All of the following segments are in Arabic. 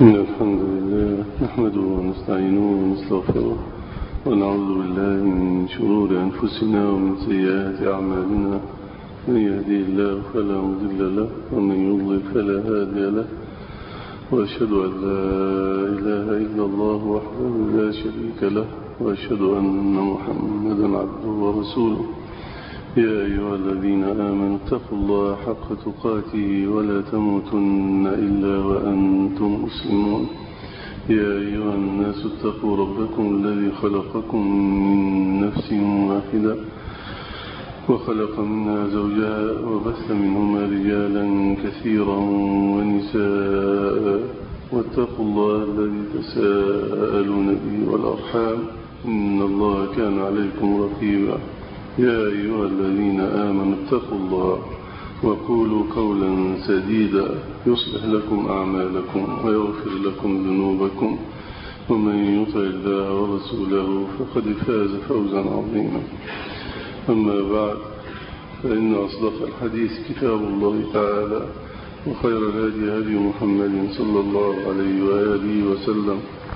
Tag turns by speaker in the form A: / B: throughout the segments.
A: إن الحمد لله نحمده ونستعينه ونستغفره ونعوذ بالله من شرور أنفسنا ومن سيئات أعمالنا. من يهدي الله فلا مضل له ومن يضلل فلا هادي له، وأشهد أن لا إله إلا الله وحده لا شريك له، وأشهد أن محمدا عبده ورسوله. يا أيها الذين آمنوا اتقوا الله حق تقاته ولا تموتن إلا وأنتم مسلمون. يا أيها الناس اتقوا ربكم الذي خلقكم من نفس واحدة وخلق منها زوجها وبث منهما رجالا كثيرا ونساء، واتقوا الله الذي تساءلون به والأرحام إن الله كان عليكم رقيبا. يا أيها الذين آمنوا اتقوا الله وقولوا قولا سديدا يصلح لكم أعمالكم ويغفر لكم ذنوبكم، ومن يطع الله ورسوله فقد فاز فوزا عظيما. أما بعد، فإن أصدق الحديث كتاب الله تعالى، وخير الهدي هدي محمد صلى الله عليه وآله وسلم،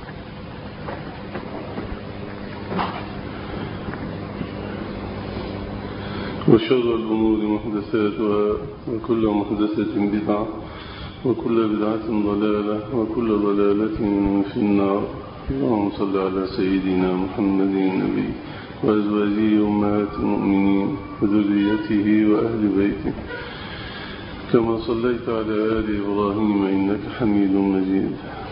A: وشر الأمور محدثاتها، وكل محدثة بدعة، وكل بدعة ضلالة، وكل ضلالة في النار. اللهم صل على سيدنا محمد النبي وأزواجه أمهات المؤمنين وذريته وأهل بيته كما صليت على آل إبراهيم إنك حميد مجيد.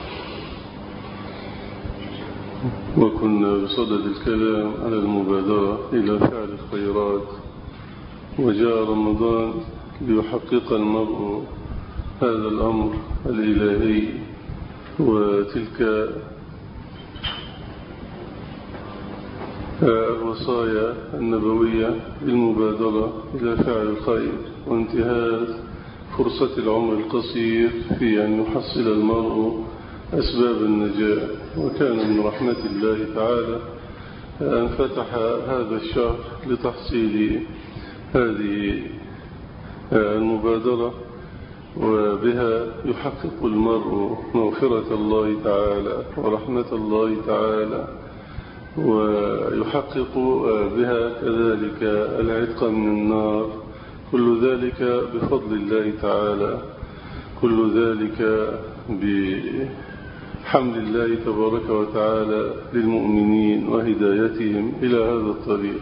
A: وكنا بصدد الكلام على المبادرة إلى فعل الخيرات، وجاء رمضان ليحقق المرء هذا الأمر الإلهي وتلك الوصايا النبوية للمبادرة إلى فعل الخير، وانتهاز فرصة العمر القصير في أن يحصل المرء أسباب النجاة. وكان من رحمة الله تعالى أن فتح هذا الشهر لتحصيل هذه المبادرة، وبها يحقق المرء مغفرة الله تعالى ورحمة الله تعالى، ويحقق بها كذلك العتق من النار. كل ذلك بفضل الله تعالى، كل ذلك بحمد الله تبارك وتعالى للمؤمنين وهدايتهم إلى هذا الطريق.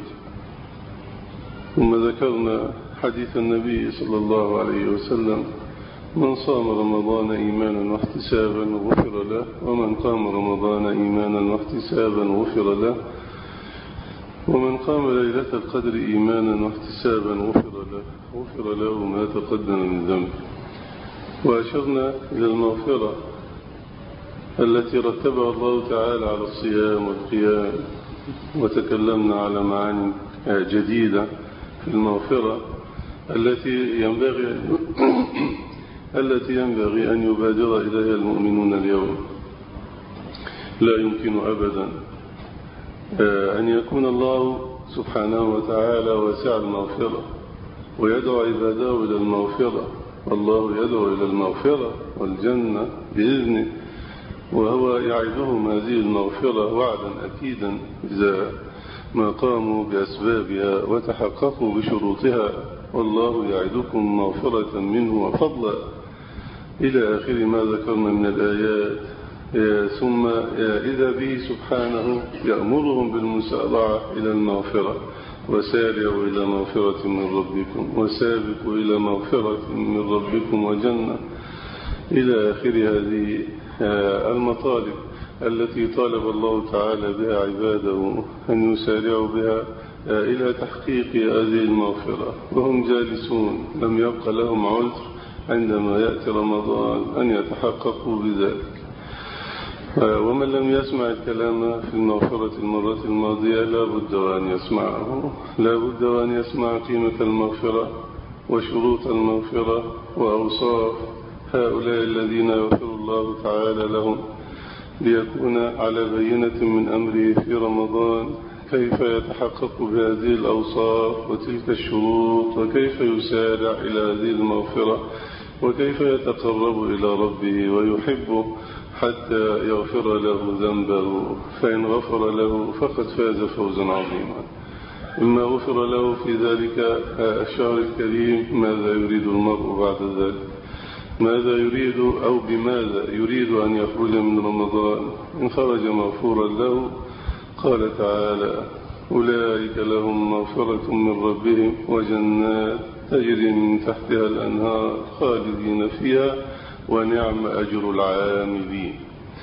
A: ثم ذكرنا حديث النبي صلى الله عليه وسلم: من صام رمضان إيمانا واحتسابا غفر له، ومن قام رمضان إيمانا واحتسابا غفر له، ومن قام ليلة القدر إيمانا واحتسابا غفر له ما تقدم من ذنبه. وأشرنا إلى المغفرة التي رتبها الله تعالى على الصيام والقيام، وتكلمنا على معاني جديدة في المغفرة التي ينبغي أن يبادر إليها المؤمنون اليوم. لا يمكن أبدا أن يكون الله سبحانه وتعالى واسع المغفرة ويدعو عباده إلى المغفرة. الله يدعو إلى المغفرة والجنة بإذنه، وهو يعدهم هذه المغفرة وعدا أكيدا إذا ما قاموا بأسبابها وتحققوا بشروطها. والله يعدكم مغفرة منه وفضلا إلى آخر ما ذكرنا من الآيات. ثم إذا به سبحانه يأمرهم بالمسارعة إلى المغفرة: وسارعوا إلى مغفرة من ربكم وسابقوا إلى مغفرة من ربكم وجنة، إلى آخر هذه المطالب التي طالب الله تعالى بها عباده أن يسارعوا بها إلى تحقيق هذه المغفرة، وهم جالسون لم يبق لهم عذر عندما يأتي رمضان أن يتحققوا بذلك. ومن لم يسمع الكلام في المغفرة المرة الماضية لا بد وأن يسمعه، لا بد وأن يسمع قيمة المغفرة وشروط المغفرة وأوصاف هؤلاء الذين يغفر الله تعالى لهم، ليكون على بينة من أمره في رمضان كيف يتحقق بهذه الأوصاف وتلك الشروط، وكيف يسارع إلى هذه المغفرة، وكيف يتقرب إلى ربه ويحبه حتى يغفر له ذنبه، فإن غفر له فقد فاز فوزا عظيما. إما غفر له في ذلك الشهر الكريم ماذا يريد المرء بعد ذلك؟ ماذا يريد أو بماذا يريد أن يخرج من رمضان؟ إن خرج مغفورا له قال تعالى: أولئك لهم مغفرة من ربهم وجنات تجري من تحتها الأنهار خالدين فيها ونعم أجر العاملين.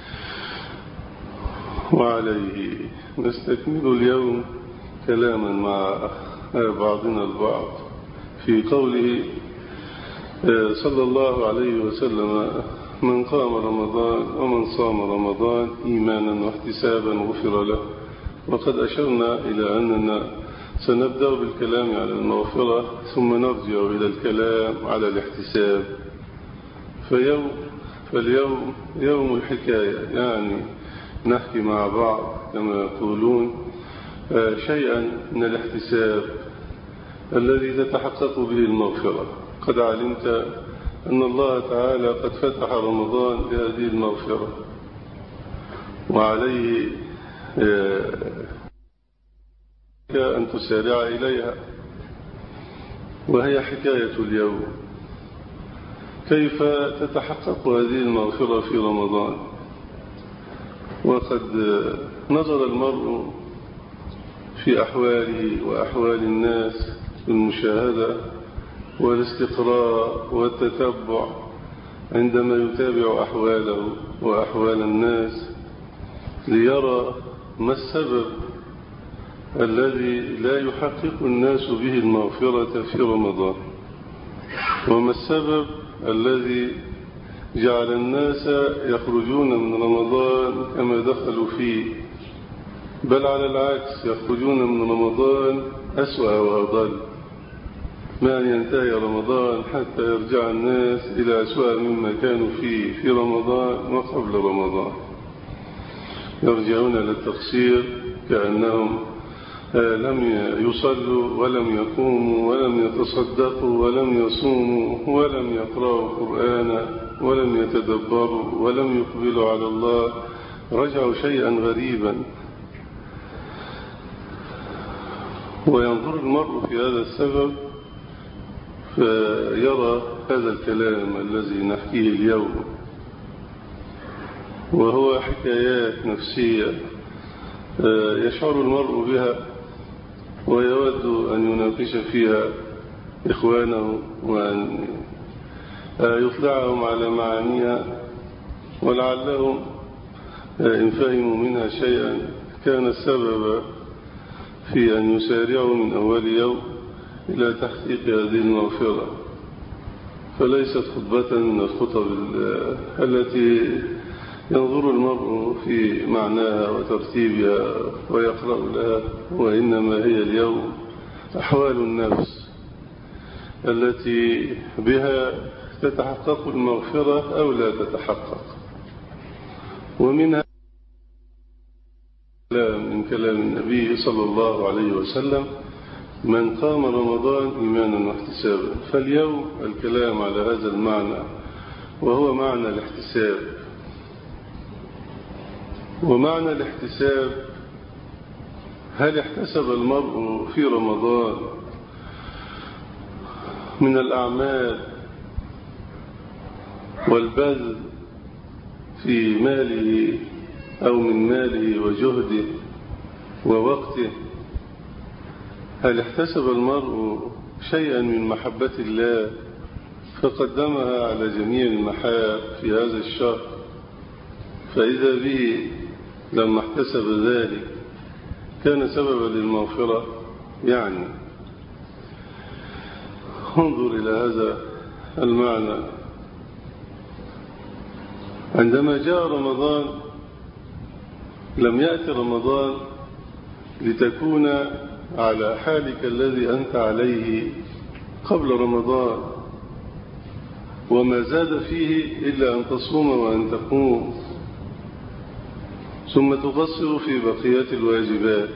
A: وعليه نستكمل اليوم كلاما مع بعضنا البعض في قوله صلى الله عليه وسلم: من قام رمضان ومن صام رمضان إيمانا واحتسابا غفر له. وقد أشرنا إلى أننا سنبدأ بالكلام على المغفرة ثم نرجع إلى الكلام على الاحتساب. فاليوم يوم الحكاية، يعني نحكي مع بعض كما يقولون شيئا من الاحتساب الذي تتحقق به المغفرة. قد علمت أن الله تعالى قد فتح رمضان بهذه المغفرة، وعليه أن تسارع إليها. وهي حكاية اليوم: كيف تتحقق هذه المغفرة في رمضان؟ وقد نظر المرء في أحواله وأحوال الناس بالمشاهدة والاستقراء والتتبع عندما يتابع أحواله وأحوال الناس ليرى ما السبب الذي لا يحقق الناس به المغفرة في رمضان، وما السبب الذي جعل الناس يخرجون من رمضان كما دخلوا فيه، بل على العكس يخرجون من رمضان أسوأ وأضل. ما أن ينتهي رمضان حتى يرجع الناس إلى أسوأ مما كانوا فيه في رمضان وقبل رمضان. يرجعون للتقصير كأنهم لم يصلوا ولم يقوموا ولم يتصدقوا ولم يصوموا ولم يقرأوا قرآنا ولم يتدبروا ولم يقبلوا على الله. رجعوا شيئا غريبا. وينظر المرء في هذا السبب فيرى هذا الكلام الذي نحكيه اليوم، وهو حكايات نفسية يشعر المرء بها ويود أن يناقش فيها إخوانه وأن يطلعهم على معانيها، ولعلهم إن فهموا منها شيئا كان السبب في أن يسارعوا من أول يوم إلى تحقيق هذه المغفرة. فليست خطبة من الخطب التي ينظر المرء في معناها وترتيبها ويقرأ لها، وإنما هي اليوم أحوال النفس التي بها تتحقق المغفرة أو لا تتحقق. ومنها من كلام النبي صلى الله عليه وسلم: من قام رمضان إيمانا واحتسابا. فاليوم الكلام على هذا المعنى، وهو معنى الاحتساب. ومعنى الاحتساب: هل احتسب المرء في رمضان من الأعمال والبذل في ماله أو من ماله وجهده ووقته؟ هل احتسب المرء شيئا من محبة الله فقدمها على جميع المحاب في هذا الشهر، فإذا به لما احتسب ذلك كان سببا للمغفرة؟ يعني انظر إلى هذا المعنى. عندما جاء رمضان لم يأتي رمضان لتكون على حالك الذي أنت عليه قبل رمضان، وما زاد فيه إلا أن تصوم وأن تقوم، ثم تقصر في بقية الواجبات.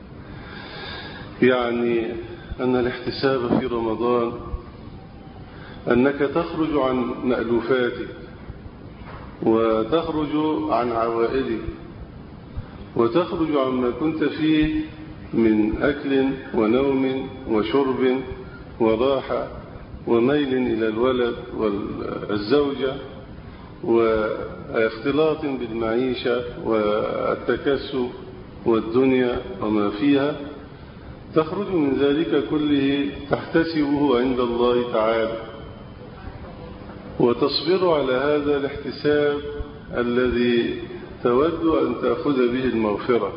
A: يعني أن الاحتساب في رمضان أنك تخرج عن مألوفاتك وتخرج عن عوائدك، وتخرج عما كنت فيه من أكل ونوم وشرب وراحة وميل إلى الولد والزوجة واختلاط بالمعيشة والتكسب والدنيا وما فيها. تخرج من ذلك كله تحتسبه عند الله تعالى، وتصبر على هذا الاحتساب الذي تود أن تأخذ به المغفرة.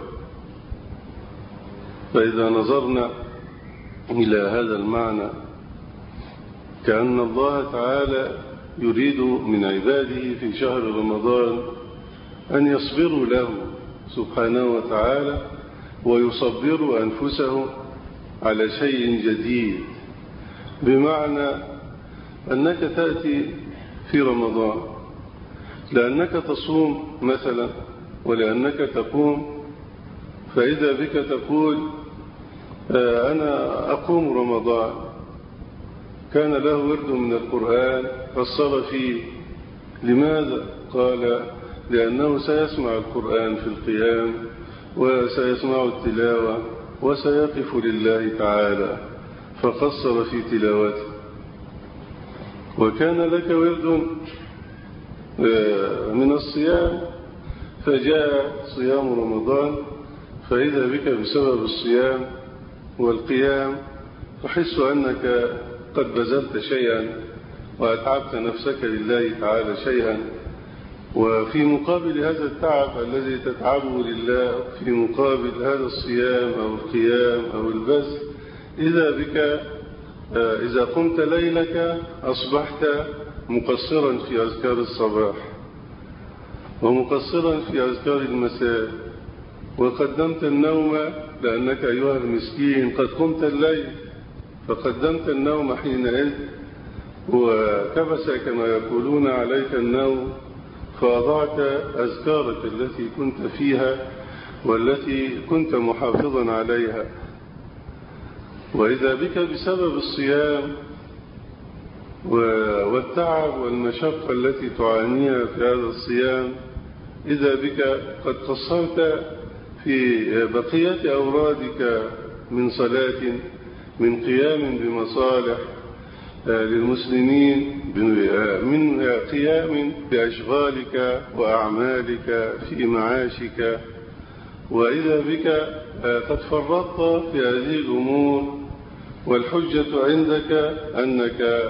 A: فإذا نظرنا إلى هذا المعنى كأن الله تعالى يريد من عباده في شهر رمضان أن يصبروا له سبحانه وتعالى، ويصبروا أنفسهم على شيء جديد، بمعنى أنك تأتي في رمضان لأنك تصوم مثلا ولأنك تقوم، فإذا بك تقول أنا أقوم رمضان، كان له ورد من القرآن قصر فيه. لماذا؟ قال لأنه سيسمع القرآن في القيام وسيسمع التلاوة وسيقف لله تعالى، فقصر في تلاوته. وكان لك ورد من الصيام فجاء صيام رمضان، فإذا بك بسبب الصيام والقيام تحس أنك قد بذلت شيئا وأتعبت نفسك لله تعالى شيئا، وفي مقابل هذا التعب الذي تتعبه لله، في مقابل هذا الصيام أو القيام أو البذل، إذا بك إذا قمت ليلك أصبحت مقصرا في أذكار الصباح ومقصرا في أذكار المساء، وقدمت النوم لأنك أيها المسكين قد قمت الليل فقدمت النوم حينئذ، وكبس كما يقولون عليك النوم، فأضعت أذكارك التي كنت فيها والتي كنت محافظا عليها. وإذا بك بسبب الصيام والتعب والمشقة التي تعانيها في هذا الصيام، إذا بك قد قصرت في بقية أورادك من صلاة، من قيام بمصالح للمسلمين، من قيام بأشغالك وأعمالك في معاشك. وإذا بك قد فرطت في هذه الأمور، والحجة عندك أنك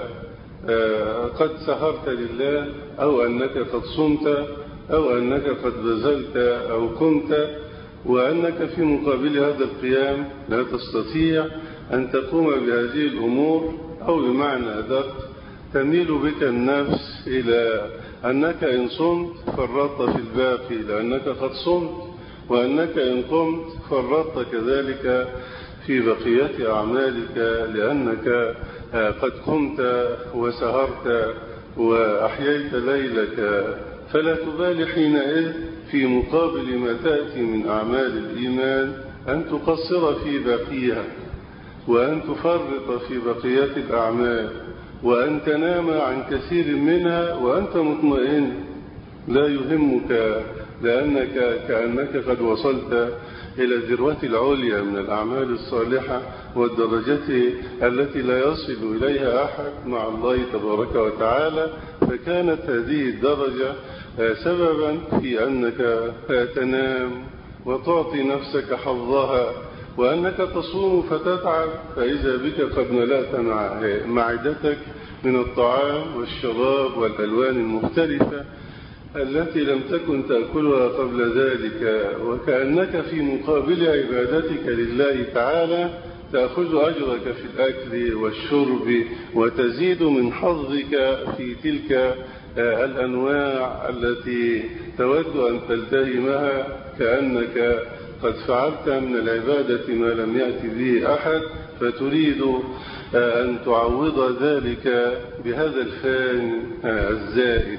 A: قد سهرت لله، أو أنك قد صمت، أو أنك قد بذلت أو قمت، وأنك في مقابل هذا القيام لا تستطيع أن تقوم بهذه الأمور، أو بمعنى أدق تميل بك النفس إلى أنك إن صمت فرطت في الباقي لأنك قد صمت، وأنك إن قمت فرطت كذلك في بقية أعمالك لأنك قد قمت وسهرت وأحييت ليلك. فلا تبالي حينئذ في مقابل ما تأتي من أعمال الإيمان أن تقصر في باقيها، وأن تفرط في بقية الأعمال، وأن تنام عن كثير منها وأنت مطمئن لا يهمك، لأنك كأنك قد وصلت إلى الذروة العليا من الأعمال الصالحة والدرجة التي لا يصل إليها أحد مع الله تبارك وتعالى. فكانت هذه الدرجة سببا في أنك تنام وتعطي نفسك حظها، وأنك تصوم فتتعب، فإذا بك قد ملأت معدتك من الطعام والشراب والألوان المختلفة التي لم تكن تأكلها قبل ذلك، وكأنك في مقابل عبادتك لله تعالى تأخذ أجرك في الأكل والشرب، وتزيد من حظك في تلك الأنواع التي تود أن تلتهمها، كأنك قد فعلت من العبادة ما لم يأتي به أحد، فتريد أن تعوض ذلك بهذا الفان الزائد.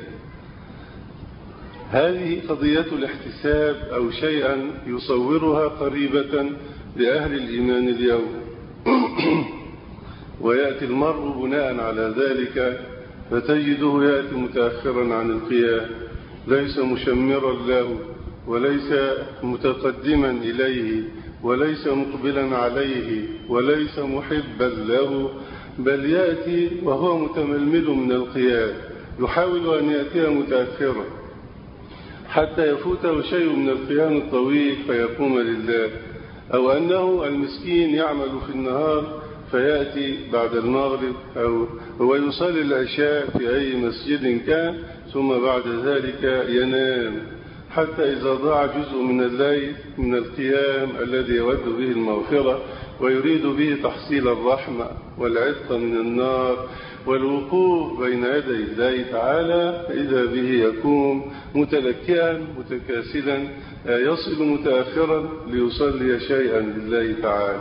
A: هذه قضية الاحتساب، أو شيئا يصورها قريبة لأهل الإيمان اليوم. ويأتي المرء بناء على ذلك فتجده يأتي متأخرا عن القيام، ليس مشمرا له وليس متقدما إليه وليس مقبلا عليه وليس محبا له، بل يأتي وهو متململ من القيام، يحاول أن يأتي متأخرا حتى يفوته شيء من القيام الطويل فيقوم لله، أو أنه المسكين يعمل في النهار فيأتي بعد المغرب أو هو يصلي العشاء في أي مسجد كان، ثم بعد ذلك ينام حتى إذا ضاع جزء من الليل من القيام الذي يود به المغفرة ويريد به تحصيل الرحمة والعتق من النار والوقوف بين يدي الله تعالى، فإذا به يقوم متلكئا متكاسلا يصل متأخرا ليصلي شيئا لله تعالى.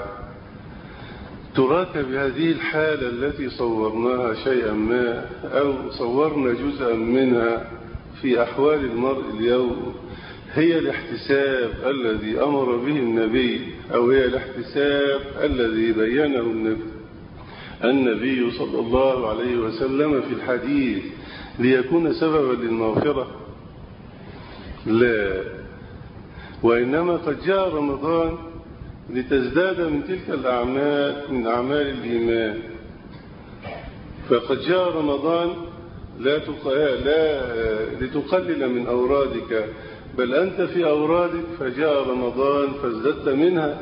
A: تراك بهذه الحالة التي صورناها شيئا ما أو صورنا جزءا منها في أحوال المرء اليوم، هي الاحتساب الذي أمر به النبي، أو هي الاحتساب الذي بينه النبي صلى الله عليه وسلم في الحديث ليكون سببا للمغفرة؟ لا، وإنما قد جاء رمضان لتزداد من تلك الأعمال من أعمال الإيمان. فقد جاء رمضان لا لتقلل من أورادك، بل أنت في أورادك فجاء رمضان فازددت منها،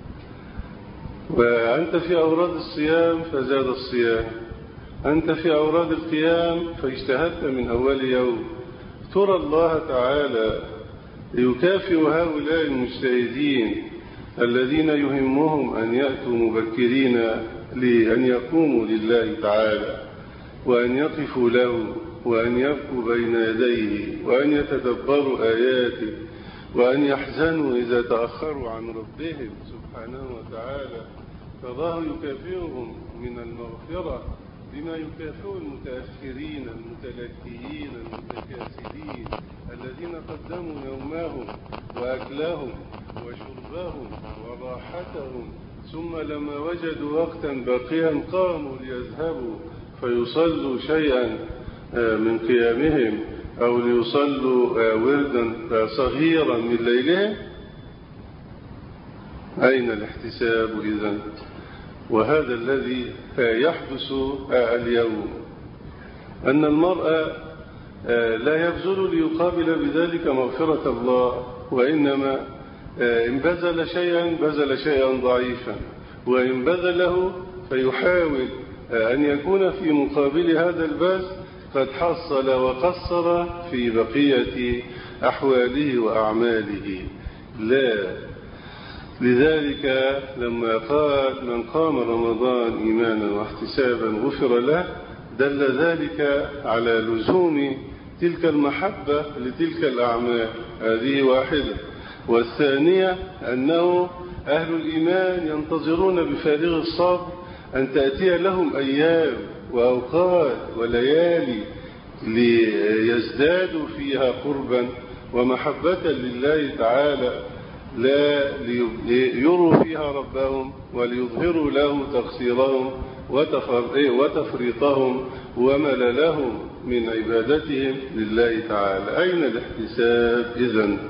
A: وأنت في أوراد الصيام فزاد الصيام، أنت في أوراد القيام فاجتهدت من أول يوم. ترى الله تعالى يكافئ هؤلاء المجتهدين الذين يهمهم أن يأتوا مبكرين لأن يقوموا لله تعالى وأن يقفوا له وأن يبكوا بين يديه وأن يتدبروا آياته وأن يحزنوا إذا تأخروا عن ربهم سبحانه وتعالى، فالله يكافئهم من المغفرة بما يكافئ المتأخرين المتلكيين المتكاسلين الذين قدموا نومهم وأكلهم وشربهم وراحتهم، ثم لما وجدوا وقتا باقيا قاموا ليذهبوا فيصلوا شيئا من قيامهم أو ليصلوا وردا صغيرا من ليلهم. أين الاحتساب إذن؟ وهذا الذي يحدث اليوم، أن المرء لا يبذل ليقابل بذلك مغفرة الله، وإنما إن بذل شيئا ضعيفا، وإن بذله فيحاول أن يكون في مقابل هذا البذل قد حصل وقصر في بقية أحواله وأعماله. لا، لذلك لما قال من قام رمضان إيمانا واحتسابا غفر له، دل ذلك على لزوم تلك المحبة لتلك الأعمال. هذه واحدة. والثانية أنه أهل الإيمان ينتظرون بفارغ الصبر أن تأتي لهم أيام وأوقات وليالي ليزدادوا فيها قربا ومحبة لله تعالى، لا ليروا فيها ربهم وليظهروا له تقصيرهم وتفريطهم ومللهم من عبادتهم لله تعالى. أين الاحتساب إذن؟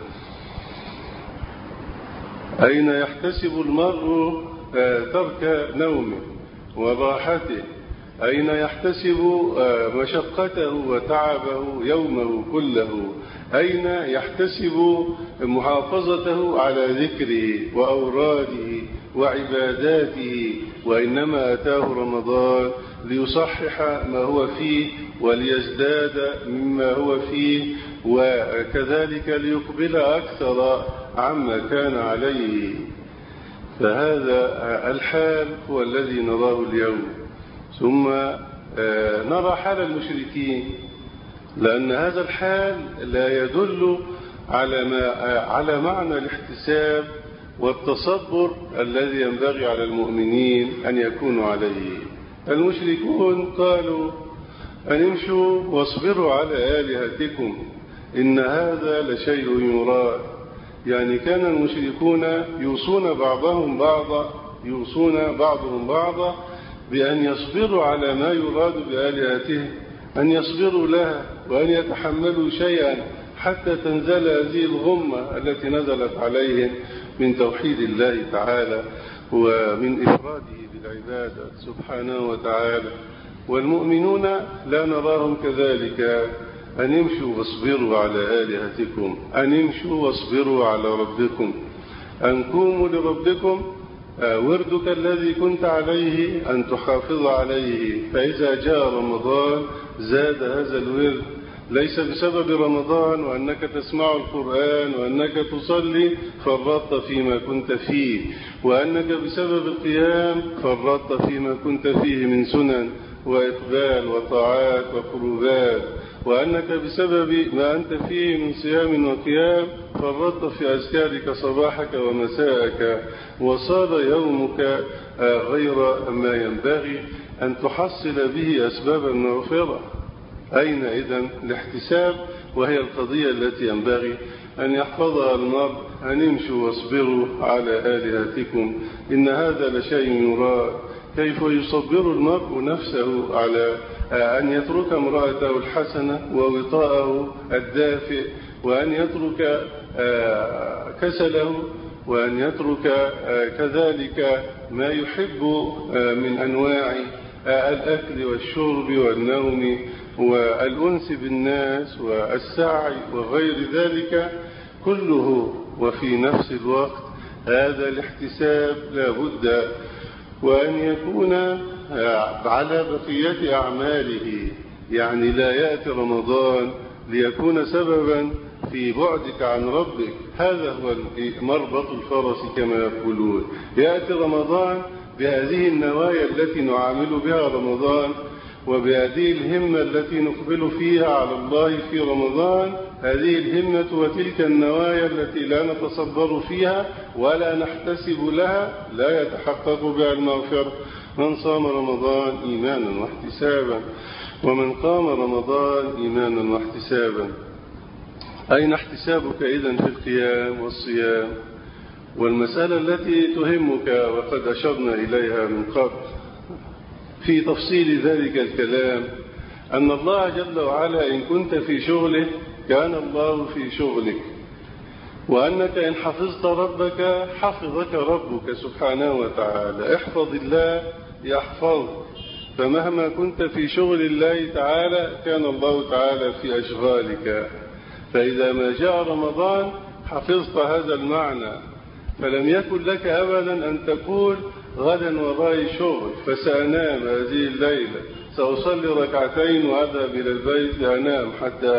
A: أين يحتسب المرء ترك نومه وراحته؟ أين يحتسب مشقته وتعبه يومه كله؟ أين يحتسب محافظته على ذكره وأوراده وعباداته؟ وإنما أتاه رمضان ليصحح ما هو فيه وليزداد مما هو فيه، وكذلك ليقبل أكثر عما كان عليه. فهذا الحال هو الذي نراه اليوم. ثم نرى حال المشركين، لأن هذا الحال لا يدل على معنى الاحتساب والتصبر الذي ينبغي على المؤمنين أن يكونوا عليه. المشركون قالوا أن امشوا واصبروا على آلهتكم إن هذا لشيء يراد. يعني كان المشركون يوصون بعضهم بعضا بأن يصبروا على ما يراد بآلهتهم، أن يصبروا لها وأن يتحملوا شيئا حتى تنزل هذه الغمة التي نزلت عليهم من توحيد الله تعالى ومن إفراده بالعبادة سبحانه وتعالى. والمؤمنون لا نراهم كذلك، أن يمشوا واصبروا على آلهتكم، أن يمشوا واصبروا على ربكم، أن قوموا لربكم وردك الذي كنت عليه أن تحافظ عليه، فإذا جاء رمضان زاد هذا الورد، ليس بسبب رمضان وأنك تسمع القرآن وأنك تصلي فرطت فيما كنت فيه، وأنك بسبب القيام فرطت فيما كنت فيه من سنن وإقبال وطاعات وقربات، وأنك بسبب ما أنت فيه من صيام وقيام فرطت في أذكارك صباحك ومساءك، وصار يومك غير ما ينبغي أن تحصل به أسباب المغفرة. أين إذن الاحتساب؟ وهي القضية التي ينبغي أن يحفظها المرء، أن يمشوا واصبروا على آلهتكم، إن هذا لشيء يراد. كيف يصبر المرء نفسه على أن يترك امرأته الحسنة ووطاءه الدافئ، وأن يترك كسله، وأن يترك كذلك ما يحب من أنواع الأكل والشرب والنوم والأنس بالناس والسعي وغير ذلك كله. وفي نفس الوقت هذا الاحتساب لا بد وأن يكون على بقية أعماله، يعني لا يأتي رمضان ليكون سببا في بعدك عن ربك. هذا هو مربط الفرس كما يقولون. يأتي رمضان بهذه النوايا التي نعامل بها رمضان، وبهذه الهمة التي نقبل فيها على الله في رمضان، هذه الهمة وتلك النوايا التي لا نتصبر فيها ولا نحتسب لها لا يتحقق بها المغفرة. من صام رمضان إيمانا واحتسابا، ومن قام رمضان إيمانا واحتسابا. أين احتسابك إذن في القيام والصيام؟ والمسألة التي تهمك وقد أشرنا إليها من قبل في تفصيل ذلك الكلام، أن الله جل وعلا إن كنت في شغله كان الله في شغلك، وأنك إن حفظت ربك حفظك ربك سبحانه وتعالى. احفظ الله يحفظك، فمهما كنت في شغل الله تعالى كان الله تعالى في أشغالك. فإذا ما جاء رمضان حفظت هذا المعنى، فلم يكن لك أبدا أن تقول غدا وراي شغل فسأنام هذه الليلة، سأصلي ركعتين وأذهب إلى البيت لأنام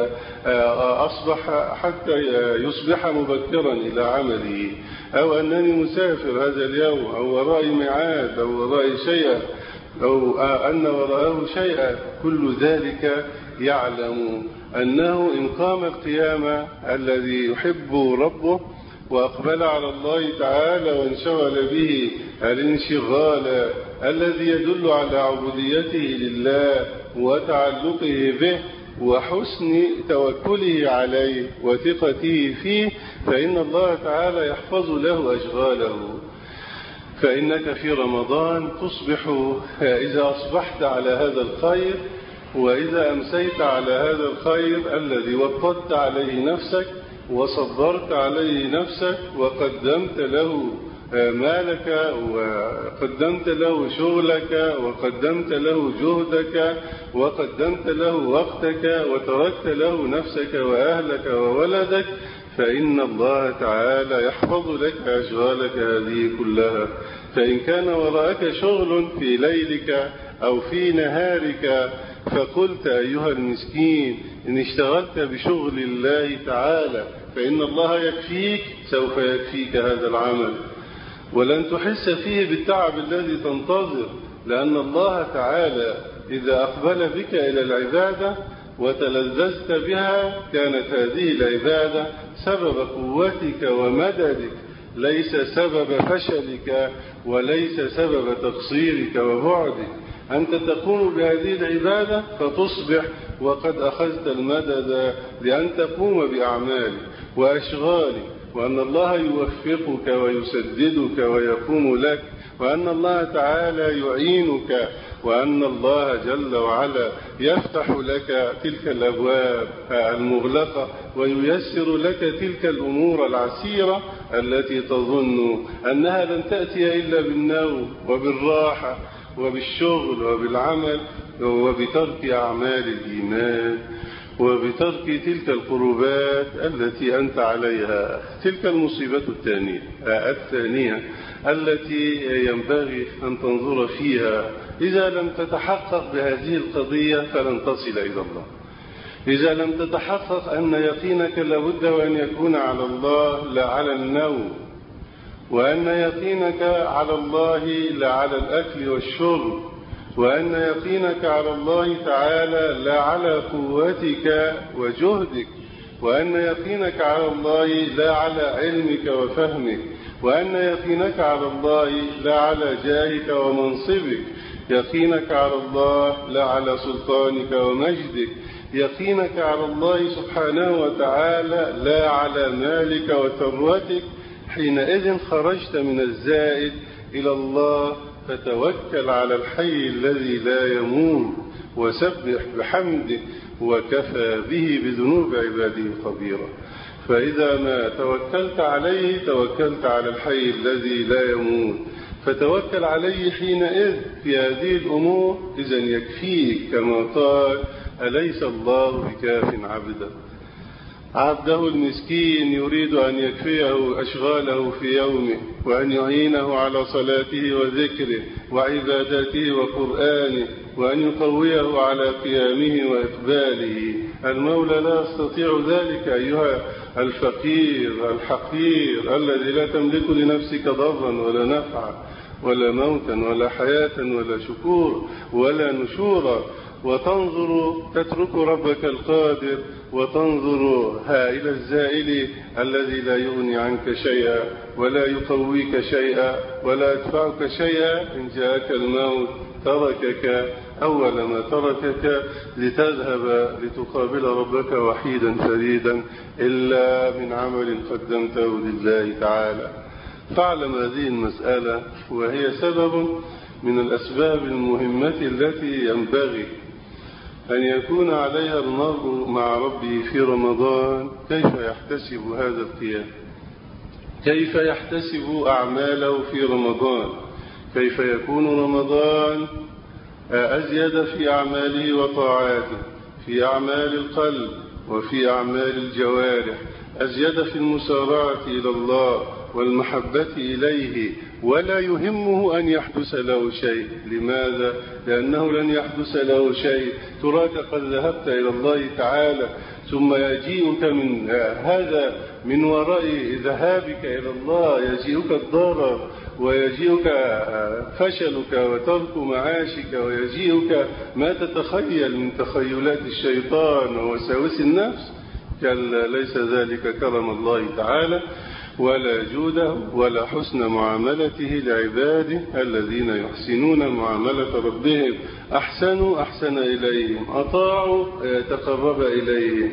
A: حتى يصبح مبكرا إلى عمله، أو أنني مسافر هذا اليوم، أو ورائي ميعاد، أو ورائي شيئا، أو أن وراءه شيئا. كل ذلك يعلم أنه إن قام القيام الذي يحب ربه وأقبل على الله تعالى وانشغل به الانشغال الذي يدل على عبوديته لله وتعلقه به وحسن توكله عليه وثقته فيه، فإن الله تعالى يحفظ له أشغاله. فإنك في رمضان تصبح إذا أصبحت على هذا الخير، وإذا أمسيت على هذا الخير الذي وقدت عليه نفسك وصبرت عليه نفسك وقدمت له مالك وقدمت له شغلك وقدمت له جهدك وقدمت له وقتك وتركت له نفسك وأهلك وولدك، فإن الله تعالى يحفظ لك أشغالك هذه كلها. فإن كان وراءك شغل في ليلك أو في نهارك فقلت أيها المسكين إن اشتغلت بشغل الله تعالى فإن الله يكفيك، سوف يكفيك هذا العمل ولن تحس فيه بالتعب الذي تنتظر، لأن الله تعالى إذا أقبل بك إلى العبادة وتلذذت بها كانت هذه العبادة سبب قوتك ومددك، ليس سبب فشلك وليس سبب تقصيرك وبعدك. أنت تقوم بهذه العبادة فتصبح وقد أخذت المدد لأن تقوم بأعمالك. وأشغالك، وأن الله يوفقك ويسددك ويقوم لك، وأن الله تعالى يعينك، وأن الله جل وعلا يفتح لك تلك الأبواب المغلقة وييسر لك تلك الأمور العسيرة التي تظن أنها لن تأتي إلا بالنوم وبالراحة وبالشغل وبالعمل وبترك أعمال الإيمان وبترك تلك القربات التي أنت عليها. تلك المصيبة الثانية التي ينبغي أن تنظر فيها. إذا لم تتحقق بهذه القضية فلن تصل إلى الله. إذا لم تتحقق أن يقينك لابد وأن يكون على الله لا على النوم، وأن يقينك على الله لا على الأكل والشرب، وأن يقينك على الله تعالى لا على قوتك وجهدك، وأن يقينك على الله لا على علمك وفهمك، وأن يقينك على الله لا على جاهك ومنصبك، يقينك على الله لا على سلطانك ومجدك، يقينك على الله سبحانه وتعالى لا على مالك وثروتك. حينئذ خرجت من الزائد إلى الله، فتوكل على الحي الذي لا يموت وسبح بحمده وكفى به بذنوب عباده خبيرا. فإذا ما توكلت عليه توكلت على الحي الذي لا يموت، فتوكل عليه حينئذ في هذه الأمور. إذا يكفيك كما قال: أليس الله بكاف عبده المسكين يريد أن يكفيه أشغاله في يومه، وأن يعينه على صلاته وذكره وعبادته وقرآنه، وأن يقويه على قيامه وإقباله. المولى لا يستطيع ذلك أيها الفقير الحقير الذي لا تملك لنفسك ضرا ولا نفعا ولا موتا ولا حياة ولا شكور ولا نشورا، وتنظر تترك ربك القادر وتنظر إلى الزائل الذي لا يغني عنك شيئا ولا يقويك شيئا ولا يدفعك شيئا. إن جاءك الموت تركك أول ما تركك لتذهب لتقابل ربك وحيدا فريدا إلا من عمل قدمته لله تعالى. فاعلم هذه المسألة، وهي سبب من الأسباب المهمة التي ينبغي أن يكون عليها المرء مع ربه في رمضان. كيف يحتسب هذا القيام؟ كيف يحتسب أعماله في رمضان؟ كيف يكون رمضان أزيد في أعماله وطاعاته، في أعمال القلب وفي أعمال الجوارح، أزيد في المسارعة إلى الله والمحبة إليه، ولا يهمه أن يحدث له شيء. لماذا؟ لأنه لن يحدث له شيء. تراك قد ذهبت إلى الله تعالى، ثم يجيئك من هذا من وراء ذهابك إلى الله يجيئك الضرر، ويجيئك فشلك وترك معاشك، ويجيئك ما تتخيل من تخيلات الشيطان ووساوس النفس. كلا، ليس ذلك كرم الله تعالى ولا جوده ولا حسن معاملته لعباده الذين يحسنون معاملة ربهم. أحسنوا أحسن إليهم، أطاعوا تقرب إليهم،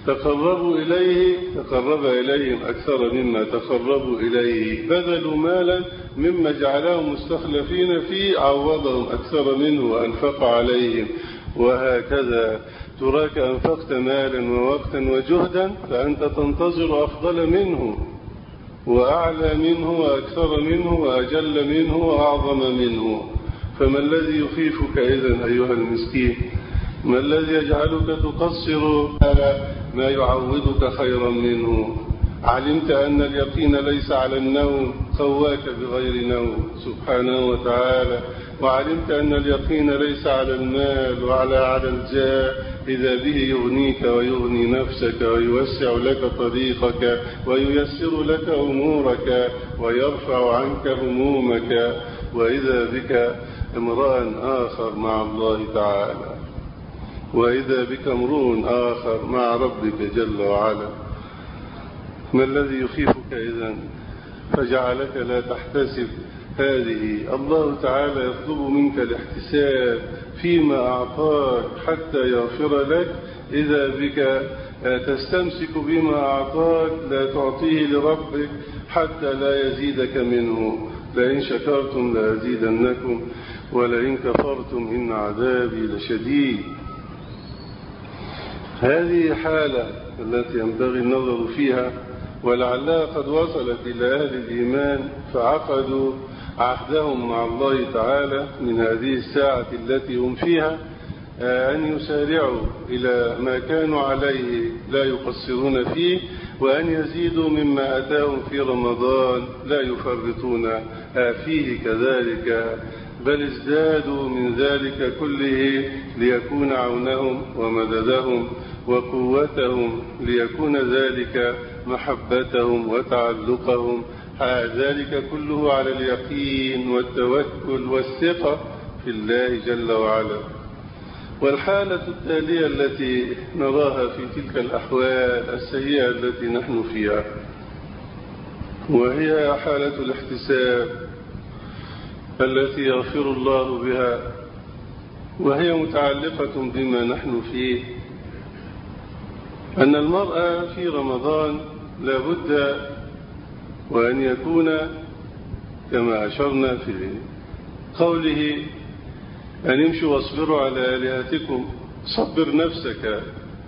A: تقرب إليهم أكثر مما تقربوا إليه، بذلوا مالا مما جعلهم مستخلفين فيه عوضهم أكثر منه وأنفق عليهم. وهكذا تراك أنفقت مالا ووقتا وجهدا، فأنت تنتظر أفضل منه وأعلى منه وأكثر منه وأجل منه وأعظم منه. فما الذي يخيفك إذن أيها المسكين؟ ما الذي يجعلك تقصر على ما يعوضك خيرا منه؟ علمت أن اليقين ليس على النوم، قواك بغير نوم سبحانه وتعالى، وعلمت أن اليقين ليس على المال على الجاه، إذا به يغنيك ويغني نفسك ويوسع لك طريقك وييسر لك أمورك ويرفع عنك همومك، وإذا بك امرأ آخر مع الله تعالى، وإذا بك امرؤ آخر مع ربك جل وعلا. ما الذي يخيفك إذن فجعلك لا تحتسب هذه. الله تعالى يطلب منك الاحتساب فيما أعطاك حتى يغفر لك. إذا بك تستمسك بما أعطاك لا تعطيه لربك حتى لا يزيدك منه. لئن شكرتم لأزيدنكم ولئن كفرتم إن عذابي لشديد. هذه حالة التي ينبغي النظر فيها، ولعلها قد وصلت إلى أهل الإيمان فعقدوا عهدهم مع الله تعالى من هذه الساعة التي هم فيها أن يسارعوا إلى ما كانوا عليه لا يقصرون فيه، وأن يزيدوا مما أتاهم في رمضان لا يفرطون فيه كذلك، بل ازدادوا من ذلك كله ليكون عونهم ومددهم وقوتهم، ليكون ذلك محبتهم وتعلقهم، ذلك كله على اليقين والتوكل والثقة في الله جل وعلا. والحالة التالية التي نراها في تلك الأحوال السيئة التي نحن فيها، وهي حالة الاحتساب التي يغفر الله بها، وهي متعلقة بما نحن فيه. أن المرء في رمضان لابد وأن يكون كما أشرنا في قوله أن امشوا واصبروا على آلهتكم. صبر نفسك،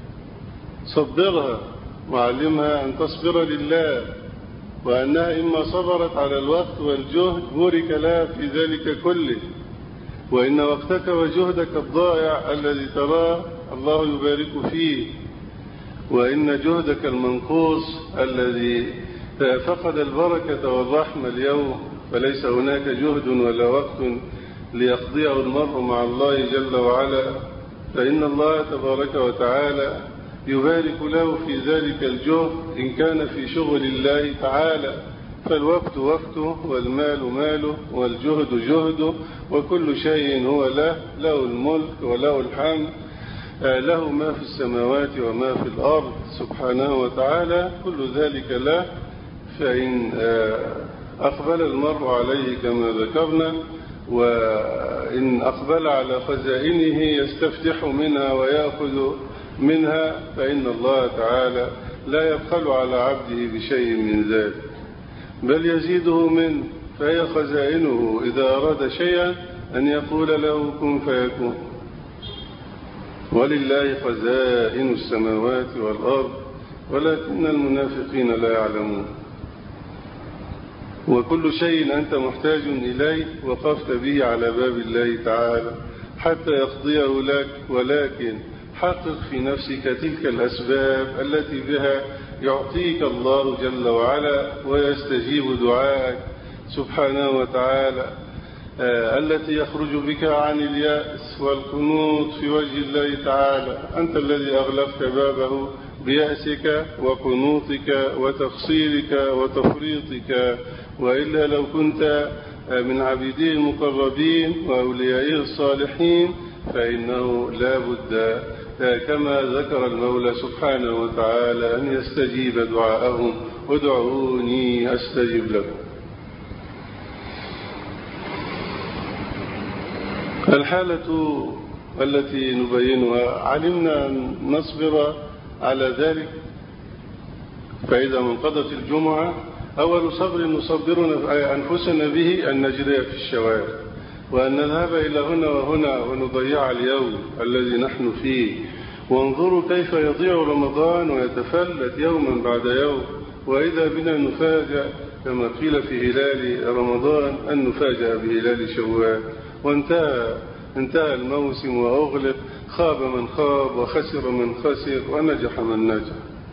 A: صبرها وعلمها أن تصبر لله، وأنها إما صبرت على الوقت والجهد بورك لها في ذلك كله، وإن وقتك وجهدك الضائع الذي تراه الله يبارك فيه، وإن جهدك المنقوص الذي فقد البركة والرحمة اليوم فليس هناك جهد ولا وقت ليقضيه المرء مع الله جل وعلا، فإن الله تبارك وتعالى يبارك له في ذلك الجهد إن كان في شغل الله تعالى. فالوقت وقته والمال ماله والجهد جهده، وكل شيء هو له الملك وله الحمد، له ما في السماوات وما في الأرض سبحانه وتعالى، كل ذلك له. فإن أقبل المرء عليه كما ذكرنا، وإن أقبل على خزائنه يستفتح منها ويأخذ منها، فإن الله تعالى لا يبخل على عبده بشيء من ذلك، بل يزيده منه. فهي خزائنه إذا أراد شيئا أن يقول له كن فيكون. ولله خزائن السماوات والأرض ولكن المنافقين لا يعلمون. وكل شيء أنت محتاج إليه وقفت به على باب الله تعالى حتى يقضيه لك، ولكن حقق في نفسك تلك الأسباب التي بها يعطيك الله جل وعلا ويستجيب دعاءك سبحانه وتعالى، التي يخرج بك عن اليأس والقنوط في وجه الله تعالى. أنت الذي أغلقت بابه بيأسك وقنوطك وتقصيرك وتفريطك، وإلا لو كنت من عبيده المقربين وأوليائه الصالحين فإنه لا بد كما ذكر المولى سبحانه وتعالى أن يستجيب دعاءهم ادعوني أستجب لكم. الحالة التي نبينها علمنا أن نصبر على ذلك، فإذا منقضت الجمعة أول صبر نصبر أنفسنا به أن نجري في الشوارع، وأن نذهب إلى هنا وهنا ونضيع اليوم الذي نحن فيه. وانظروا كيف يضيع رمضان ويتفلت يوما بعد يوم، وإذا بنا نفاجأ كما قيل في هلال رمضان أن نفاجأ بهلال شوال، وانتهى الموسم وأغلق، خاب من خاب وخسر من خسر ونجح من نجح.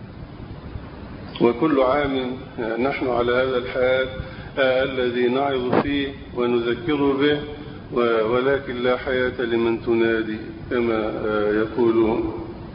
A: وكل عام نحن على هذا الحال الذي نعظ فيه ونذكر به، ولكن لا حياة لمن تنادي كما يقولون.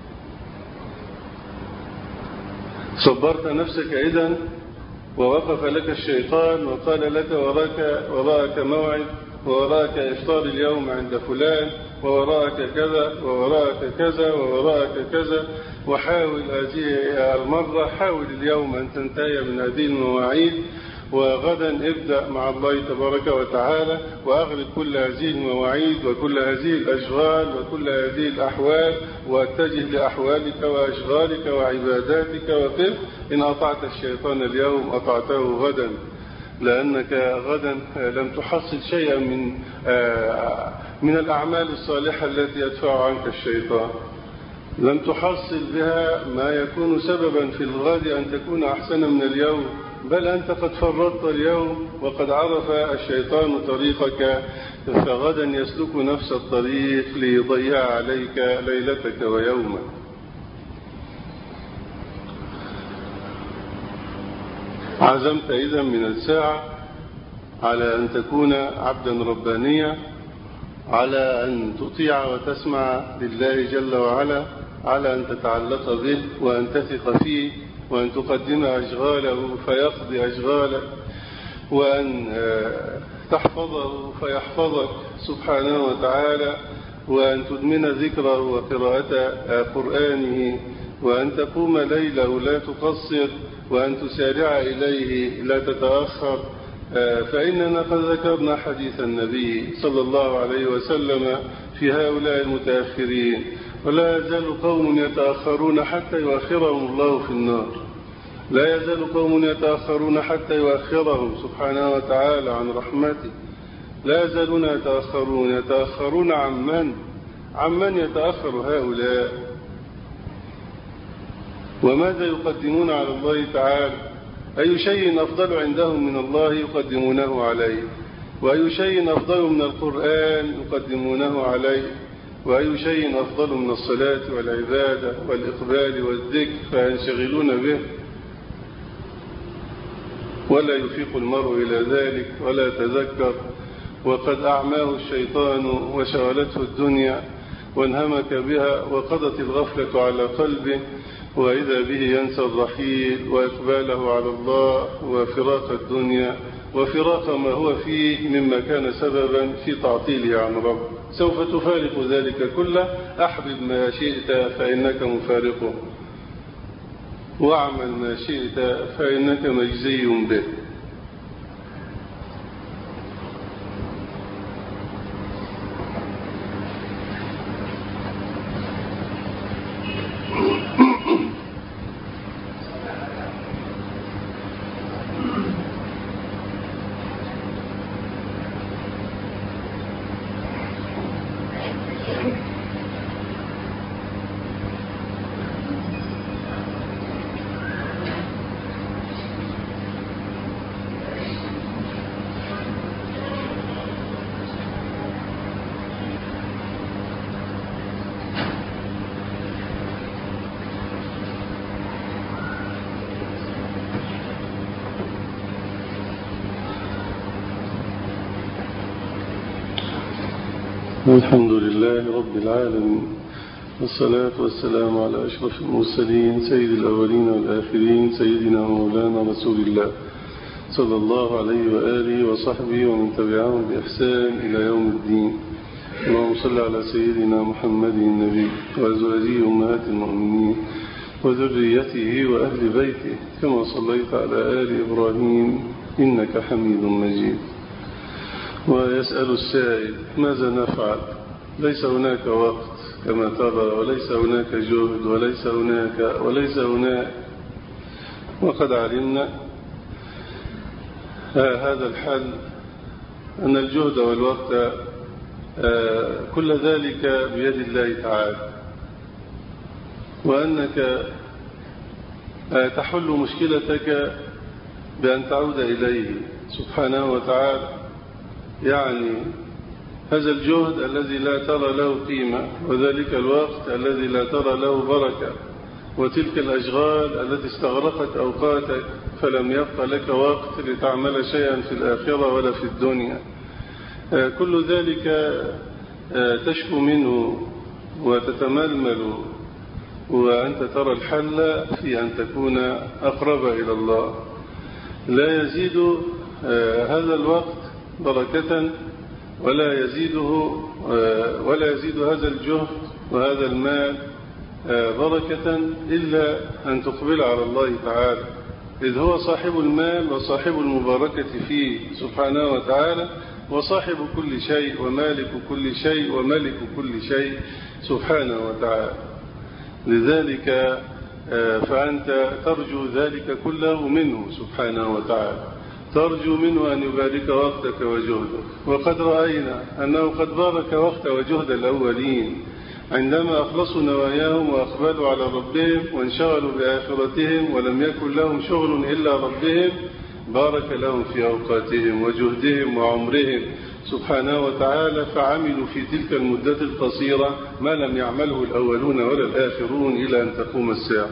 A: صبرت نفسك إذن ووقف لك الشيطان وقال لك وراءك موعد، ووراءك إفطار اليوم عند فلان، ووراءك كذا ووراءك كذا ووراءك كذا، وحاول هذه المرة، حاول اليوم أن تنتهي من هذه المواعيد وغدا ابدأ مع الله تبارك وتعالى وأغلق كل هذه المواعيد وكل هذه الأشغال وكل هذه الأحوال، واتجه لأحوالك وأشغالك وعباداتك، وقف إن أطعت الشيطان اليوم أطعته غدا، لأنك غدا لم تحصل شيئا من الأعمال الصالحة التي يدفع عنك الشيطان، لم تحصل بها ما يكون سببا في الغد أن تكون أحسن من اليوم، بل أنت قد فرطت اليوم وقد عرف الشيطان طريقك، فغدا يسلك نفس الطريق ليضيع عليك ليلتك ويومك. عزمت إذن من الساعة على أن تكون عبدا ربانيا، على أن تطيع وتسمع لله جل وعلا، على أن تتعلق به وأن تثق فيه وأن تقدم أشغاله فيقضي أشغالك، وأن تحفظه فيحفظك سبحانه وتعالى، وأن تدمن ذكره وقراءة قرآنه، وأن تقوم ليله لا تقصر، وأن تسارع إليه لا تتأخر. فإننا قد ذكرنا حديث النبي صلى الله عليه وسلم في هؤلاء المتأخرين: ولا يزال قوم يتأخرون حتى يؤخرهم الله في النار. لا يزال قوم يتأخرون حتى يؤخرهم سبحانه وتعالى عن رحمته. لا يزالون يتأخرون عن من يتأخر هؤلاء؟ وماذا يقدمون على الله تعالى؟ أي شيء أفضل عندهم من الله يقدمونه عليه، وأي شيء أفضل من القرآن يقدمونه عليه، وأي شيء أفضل من الصلاة والعبادة والإقبال والذكر فينشغلون به، ولا يفيق المرء إلى ذلك ولا يتذكر، وقد أعماه الشيطان وشغلته الدنيا وانهمك بها، وقضت الغفلة على قلبه، وإذا به ينسى الرحيل وإقباله على الله وفراق الدنيا وفراق ما هو فيه مما كان سببا في تعطيله عن رب. سوف تفارق ذلك كله. أحبب ما شئت فإنك مفارقه، واعمل ما شئت فإنك مجزي به. الحمد لله رب العالمين، والصلاة والسلام على أشرف المرسلين سيد الأولين والآخرين سيدنا ومولانا رسول الله صلى الله عليه وآله وصحبه ومن تبعهم بإحسان إلى يوم الدين. اللهم صل على سيدنا محمد النبي وأزواجه أمهات المؤمنين وذريته وأهل بيته كما صليت على آل إبراهيم إنك حميد مجيد. ويسأل السائل: ماذا نفعل؟ ليس هناك وقت كما ترى، وليس هناك جهد، وليس هناك وقد علمنا هذا الحل، أن الجهد والوقت كل ذلك بيد الله تعالى، وأنك تحل مشكلتك بأن تعود إليه سبحانه وتعالى. يعني هذا الجهد الذي لا ترى له قيمة، وذلك الوقت الذي لا ترى له بركة، وتلك الأشغال التي استغرقت أوقاتك فلم يبق لك وقت لتعمل شيئا في الآخرة ولا في الدنيا، كل ذلك تشكو منه وتتململ، وأنت ترى الحل في أن تكون أقرب إلى الله. لا يزيد هذا الوقت بركة ولا يزيد هذا الجهد وهذا المال بركة إلا أن تقبل على الله تعالى. إذ هو صاحب المال وصاحب المباركة فيه سبحانه وتعالى، وصاحب كل شيء ومالك كل شيء وملك كل شيء سبحانه وتعالى. لذلك فأنت ترجو ذلك كله منه سبحانه وتعالى، ترجو منه أن يبارك وقتك وجهدك. وقد رأينا أنه قد بارك وقت وجهد الأولين عندما أخلصوا نواياهم وأقبلوا على ربهم وانشغلوا بآخرتهم ولم يكن لهم شغل إلا ربهم، بارك لهم في أوقاتهم وجهدهم وعمرهم سبحانه وتعالى، فعملوا في تلك المدة القصيرة ما لم يعمله الأولون ولا الآخرون إلى أن تقوم الساعة.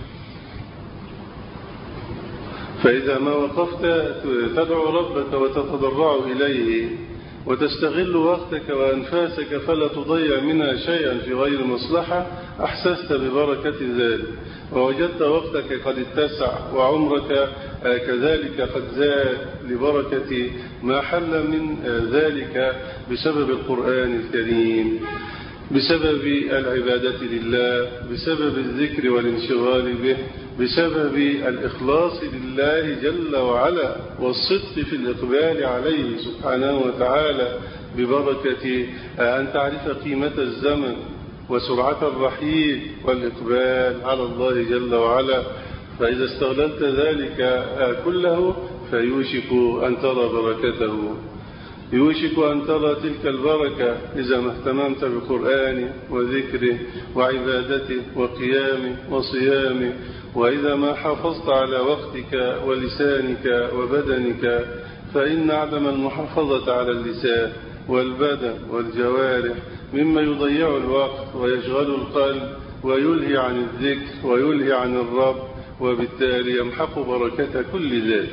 A: فإذا ما وقفت تدعو ربك وتتضرع إليه وتستغل وقتك وأنفاسك فلا تضيع منها شيئا في غير مصلحة، أحسست ببركة ذلك ووجدت وقتك قد اتسع وعمرك كذلك قد زاد لبركة ما حل من ذلك بسبب القرآن الكريم، بسبب العبادة لله، بسبب الذكر والانشغال به، بسبب الإخلاص لله جل وعلا والصدق في الإقبال عليه سبحانه وتعالى، ببركة أن تعرف قيمة الزمن وسرعة الرحيل والإقبال على الله جل وعلا. فإذا استغللت ذلك كله فيوشك أن ترى بركته، يوشك أن ترى تلك البركة إذا ما اهتممت بقرآنه وذكره وعبادته وقيامه وصيامه، وإذا ما حافظت على وقتك ولسانك وبدنك، فإن عدم المحافظة على اللسان والبدن والجوارح مما يضيع الوقت ويشغل القلب ويلهي عن الذكر ويلهي عن الرب، وبالتالي يمحق بركة كل ذلك.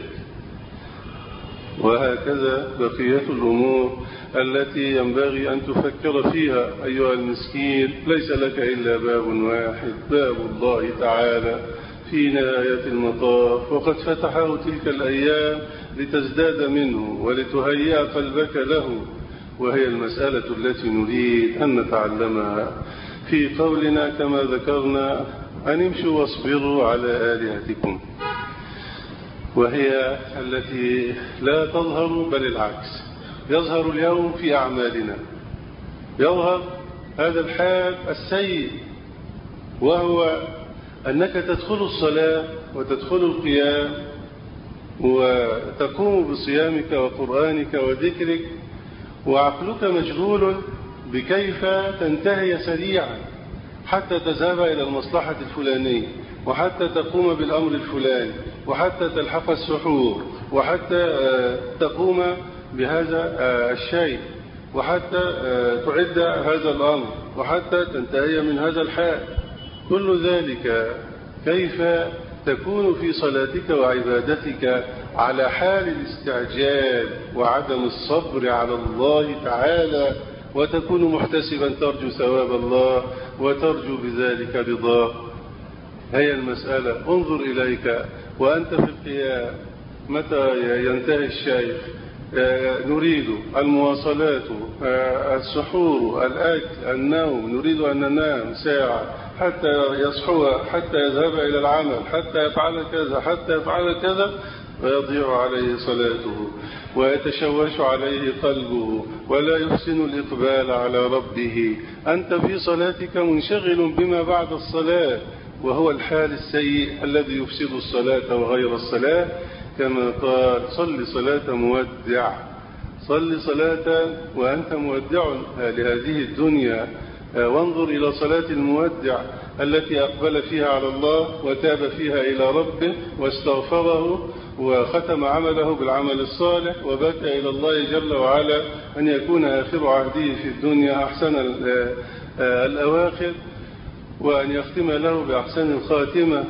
A: وهكذا بقية الأمور التي ينبغي أن تفكر فيها أيها المسكين. ليس لك إلا باب واحد، باب الله تعالى في نهاية المطاف، وقد فتحه تلك الأيام لتزداد منه ولتهيئ قلبك له، وهي المسألة التي نريد أن نتعلمها في قولنا كما ذكرنا أن امشوا واصبروا على آلهتكم، وهي التي لا تظهر بل العكس، يظهر اليوم في أعمالنا، يظهر هذا الحال السيء، وهو أنك تدخل الصلاة وتدخل القيام وتقوم بصيامك وقرآنك وذكرك وعقلك مشغول بكيف تنتهي سريعا حتى تذهب إلى المصلحة الفلانية، وحتى تقوم بالأمر الفلاني، وحتى تلحق السحور، وحتى تقوم بهذا الشيء، وحتى تعد هذا الأمر، وحتى تنتهي من هذا الحال. كل ذلك كيف تكون في صلاتك وعبادتك على حال الاستعجال وعدم الصبر على الله تعالى، وتكون محتسبا ترجو ثواب الله وترجو بذلك رضاه. هي المسألة. انظر إليك وأنت في القيام، متى ينتهي الشيخ نريد المواصلات، السحور، الأكل، النوم، نريد أن ننام ساعة حتى يصحو، حتى يذهب إلى العمل، حتى يفعل كذا، حتى يفعل كذا، ويضيع عليه صلاته ويتشوش عليه قلبه ولا يحسن الإقبال على ربه. أنت في صلاتك منشغل بما بعد الصلاة، وهو الحال السيء الذي يفسد الصلاة وغير الصلاة، كما قال صل صلاة مودع، صل صلاة وأنت مودع لهذه الدنيا. وانظر إلى صلاة المودع التي أقبل فيها على الله وتاب فيها إلى ربه واستغفره وختم عمله بالعمل الصالح وبكى إلى الله جل وعلا أن يكون آخر عهده في الدنيا أحسن الأواخر، وأن يختم له بأحسن الخاتمة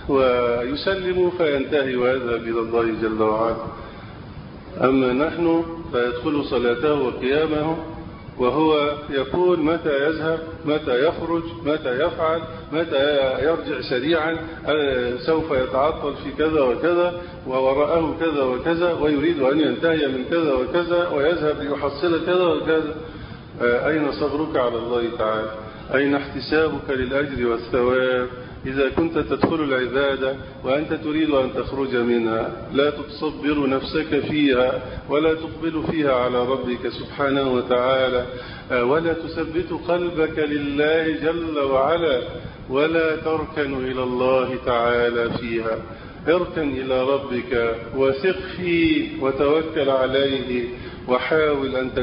A: ويسلم فينتهي ويذهب إلى الله جل وعلا. أما نحن فيدخل صلاته وقيامه وهو يقول متى يذهب، متى يخرج، متى يفعل، متى يرجع سريعا، سوف يتعطل في كذا وكذا ووراءه كذا وكذا، ويريد أن ينتهي من كذا وكذا ويذهب ليحصل كذا وكذا. أين صبرك على الله تعالى؟ أين احتسابك للأجر والثواب إذا كنت تدخل العبادة وأنت تريد أن تخرج منها لا تصبر نفسك فيها ولا تقبل فيها على ربك سبحانه وتعالى، ولا تثبت قلبك لله جل وعلا، ولا تركن إلى الله تعالى فيها. اركن إلى ربك وثق فيه وتوكل عليه، وحاول أن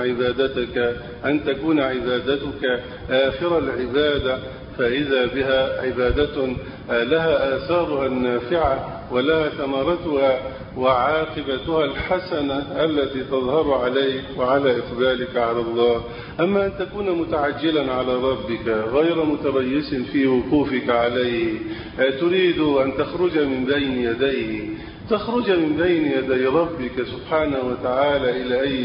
A: تكون عبادتك آخر العبادة، فإذا بها عبادة لها آثارها النافعة ولها ثمرتها وعاقبتها الحسنة التي تظهر عليك وعلى إقبالك على الله. أما أن تكون متعجلا على ربك غير متريس في وقوفك عليه، تريد أن تخرج من بين يدي ربك سبحانه وتعالى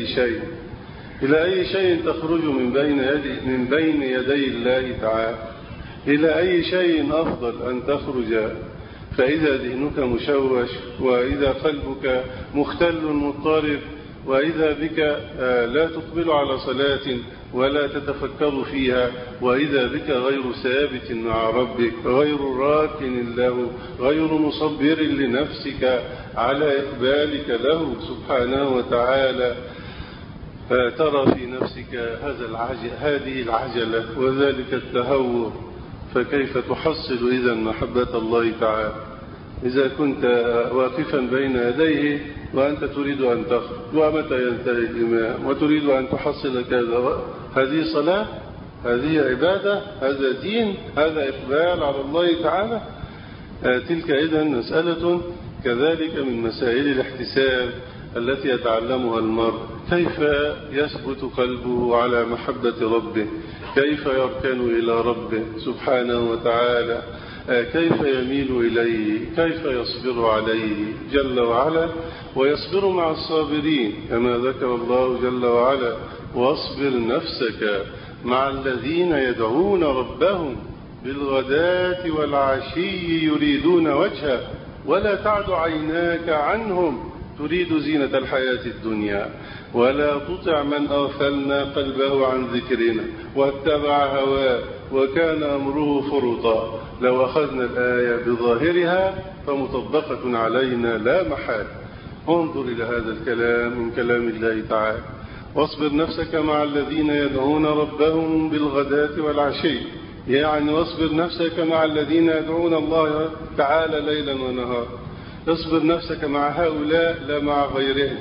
A: إلى أي شيء تخرج من بين يدي الله تعالى؟ إلى أي شيء أفضل أن تخرج؟ فإذا ذهنك مشوش، وإذا قلبك مختل مضطرب، وإذا بك لا تقبل على صلاة ولا تتفكر فيها، وإذا بك غير ثابت مع ربك، غير راكن له، غير مصبر لنفسك على إقبالك له سبحانه وتعالى، ترى في نفسك هذه العجلة وذلك التهور، فكيف تحصل إذا محبة الله تعالى؟ إذا كنت واقفا بين يديه وأنت تريد أن تخرج، ومتى ينتهي الإمام وتريد أن تحصل كذا، هذه صلاة؟ هذه عبادة؟ هذا دين؟ هذا إقبال على الله تعالى؟ تلك إذن مسألة كذلك من مسائل الاحتساب التي يتعلمها المرء، كيف يثبت قلبه على محبة ربه، كيف يركن إلى ربه سبحانه وتعالى، كيف يميل إليه، كيف يصبر عليه جل وعلا، ويصبر مع الصابرين كما ذكر الله جل وعلا: واصبر نفسك مع الذين يدعون ربهم بالغداة والعشي يريدون وجهه ولا تعد عيناك عنهم تريد زينة الحياة الدنيا ولا تطع من أغفلنا قلبه عن ذكرنا واتبع هواه وكان أمره فرطا. لو أخذنا الآية بظاهرها فمطبقة علينا لا محال. انظر إلى هذا الكلام من كلام الله تعالى: واصبر نفسك مع الذين يدعون ربهم بالغداة والعشي، يعني واصبر نفسك مع الذين يدعون الله تعالى ليلا ونهارا. اصبر نفسك مع هؤلاء لا مع غيرهم،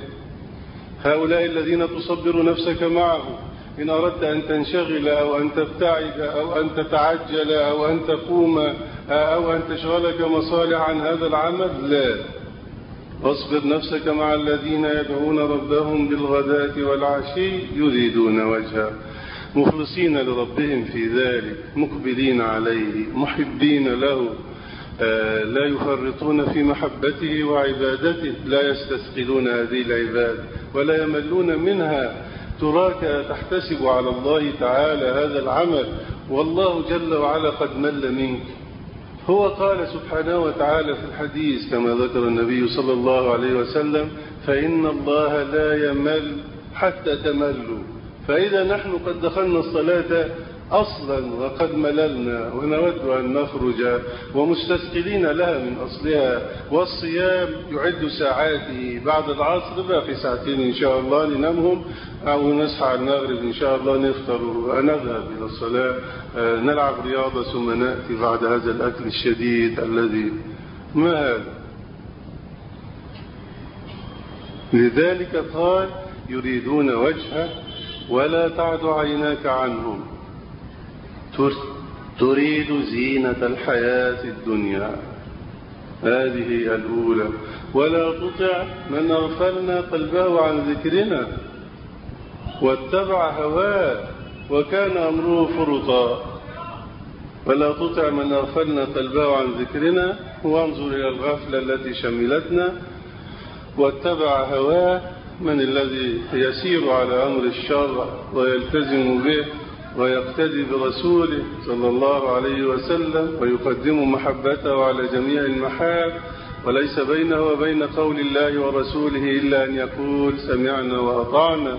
A: هؤلاء الذين تصبر نفسك معهم إن أردت أن تنشغل أو أن تبتعد أو أن تتعجل أو أن تقوم أو أن تشغلك مصالح عن هذا العمل. لا، واصبر نفسك مع الذين يدعون ربهم بالغداة والعشي يريدون وجهه، مخلصين لربهم في ذلك، مقبلين عليه، محبين له، لا يفرطون في محبته وعبادته، لا يستثقلون هذه العبادة ولا يملون منها. تراك تحتسب على الله تعالى هذا العمل والله جل وعلا قد مل منك. هو قال سبحانه وتعالى في الحديث كما ذكر النبي صلى الله عليه وسلم: فإن الله لا يمل حتى تملوا. فإذا نحن قد دخلنا الصلاة أصلا وقد مللنا ونود أن نخرج ومستثقلين لها من أصلها، والصيام يعد ساعاته، بعد العصر باقي ساعتين إن شاء الله ننامهم أو نصحى على المغرب إن شاء الله نفطر ونذهب إلى الصلاة، نلعب رياضة ثم نأتي بعد هذا الأكل الشديد الذي ما هذا. لذلك قال: يريدون وجهه ولا تعد عيناك عنهم تريد زينة الحياة الدنيا. هذه الأولى. ولا تطع من أغفلنا قلبه عن ذكرنا واتبع هواه وكان أمره فرطا. ولا تطع من أغفلنا قلبه عن ذكرنا، وانظر إلى الغفلة التي شملتنا. واتبع هواه، من الذي يسير على أمر الشرع ويلتزم به ويقتدي برسوله صلى الله عليه وسلم ويقدم محبته على جميع المحاب، وليس بينه وبين قول الله ورسوله إلا أن يقول: سمعنا وأطعنا.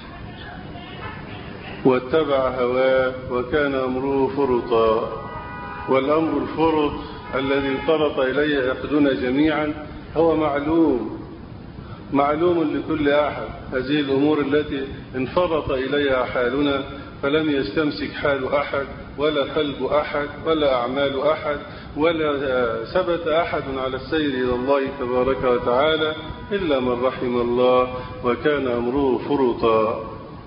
A: واتبع هواه وكان أمره فرطا. والأمر الفرط الذي انفرط إليه عقدنا جميعا هو معلوم لكل أحد. هذه الأمور التي انفرط إليها حالنا فلم يستمسك حال أحد ولا قلب أحد ولا أعمال أحد ولا ثبت أحد على السير إلى الله تبارك وتعالى إلا من رحم الله وكان أمره فرطا.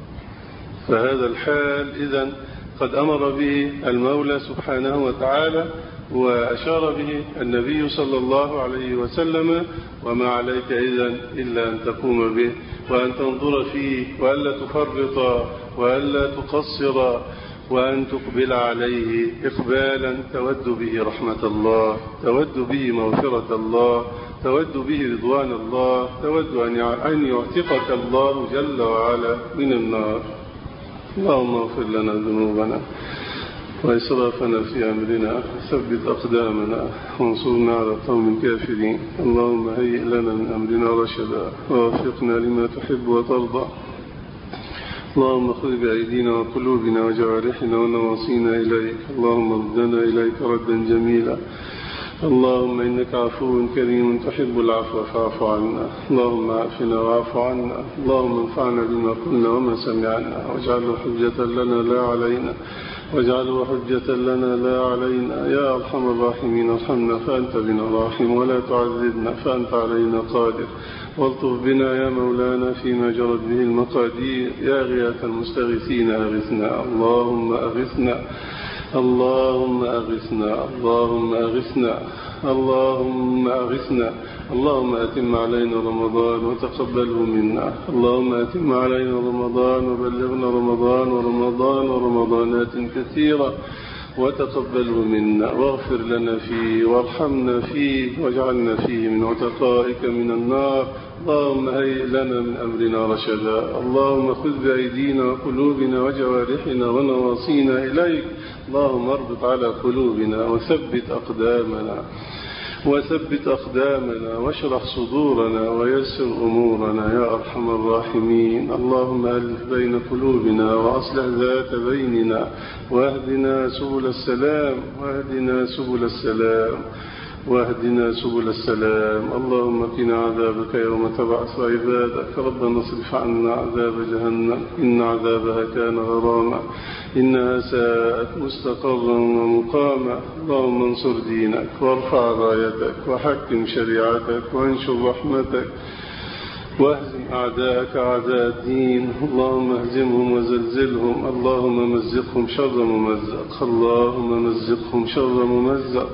A: فهذا الحال إذن قد أمر به المولى سبحانه وتعالى وأشار به النبي صلى الله عليه وسلم، وما عليك إذن إلا أن تقوم به وأن تنظر فيه وألا تفرط وألا تقصر وأن تقبل عليه إقبالا تود به رحمة الله، تود به مغفرة الله، تود به رضوان الله، تود أن يعتقك الله جل وعلا من النار. اللهم اغفر لنا ذنوبنا وإسرافنا في أمرنا، ثبت أقدامنا وانصرنا على القوم الكافرين. اللهم هيئ لنا من أمرنا رشدا ووفقنا لما تحب وترضى. اللهم خذ بأيدينا وقلوبنا وجوارحنا ونواصينا إليك. اللهم ردنا إليك ردا جميلا. اللهم إنك عفو كريم تحب العفو فاعف عنا. اللهم عافنا واعف عنا. اللهم انفعنا بما قلنا وما سمعنا واجعله حجة لنا لا علينا، واجعله حجة لنا لا علينا. يا أرحم الراحمين ارحمنا فأنت بنا راحم، ولا تعذبنا فأنت علينا قادر. والطف بنا يا مولانا فيما جرت به المقادير. يا غياث المستغيثين أغثنا. اللهم أغثنا، اللهم أغثنا، اللهم أغثنا، اللهم أغثنا. اللهم أتم علينا رمضان وتقبله منا. اللهم أتم علينا رمضان وبلغنا رمضان ورمضانات كثيرة وتقبله منا، واغفر لنا فيه وارحمنا فيه واجعلنا فيه من عتقائك من النار. اللهم هيئ لنا من أمرنا رشدا. اللهم خذ بأيدينا وقلوبنا وجوارحنا ونواصينا إليك. اللهم اربط على قلوبنا وثبت أقدامنا واشرح صدورنا ويسر أمورنا يا أرحم الراحمين. اللهم ألف بين قلوبنا وأصلح ذات بيننا واهدنا سبل السلام واهدنا سبل السلام. اللهم قنا عذابك يوم تبعث عبادك. ربنا اصرف عنا عذاب جهنم إن عذابها كان غراما إنها ساءت مستقرا ومقاما. اللهم انصر دينك وارفع رايتك وحكم شريعتك وانشر رحمتك واهزم أعداءك أعداء الدين. اللهم اهزمهم وزلزلهم. اللهم مزقهم شر ممزق. اللهم مزقهم شر ممزق.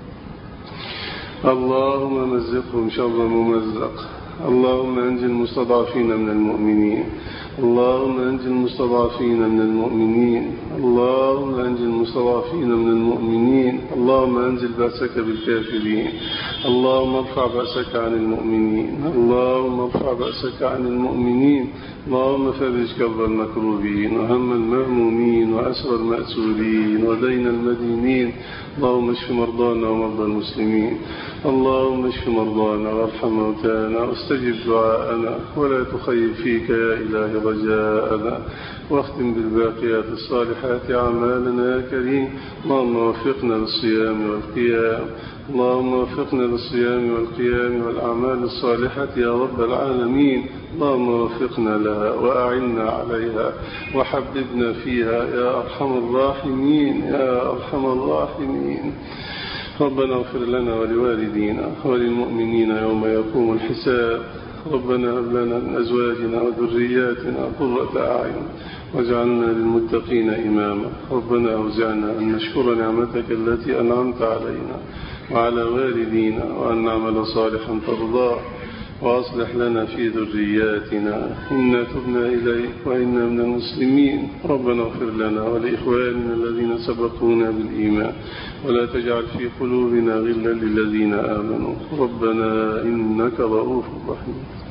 A: اللهم مزقهم شر ممزق. اللهم انجِ المستضعفين من المؤمنين. اللهم انجِ المستضعفين من المؤمنين. اللهم انجِ المستضعفين من المؤمنين. اللهم انزل بأسك بالكافرين. اللهم ارفع بأسك عن المؤمنين. اللهم ارفع بأسك عن المؤمنين. اللهم فرج كرب المكروبين وهم المهمومين وأسر المأسورين ودين المدينين. اللهم اشف مرضانا ومرضى المسلمين. اللهم اشف مرضانا وارحم موتانا واستجب دعاءنا ولا تخيب فيك يا إله رجاءنا. واختم بالباقيات الصالحات أعمالنا يا كريم. اللهم وفقنا للصيام والقيام. اللهم وفقنا للصيام والقيام والأعمال الصالحة يا رب العالمين. اللهم وفقنا لها وأعنا عليها وحببنا فيها يا أرحم الراحمين يا أرحم الراحمين. ربنا اغفر لنا ولوالدينا وللمؤمنين يوم يقوم الحساب. ربنا هب لنا من أزواجنا وذرياتنا قرة أعين واجعلنا للمتقين إماما. ربنا أوزعنا أن نشكر نعمتك التي أنعمت علينا وعلى والدينا وأن نعمل صالحا ترضاه وأصلح لنا في ذرياتنا إنا تبنا إليك وإنا من المسلمين. ربنا اغفر لنا ولإخواننا الذين سبقونا بالإيمان ولا تجعل في قلوبنا غلا للذين آمنوا. ربنا إنك رؤوف رحيم.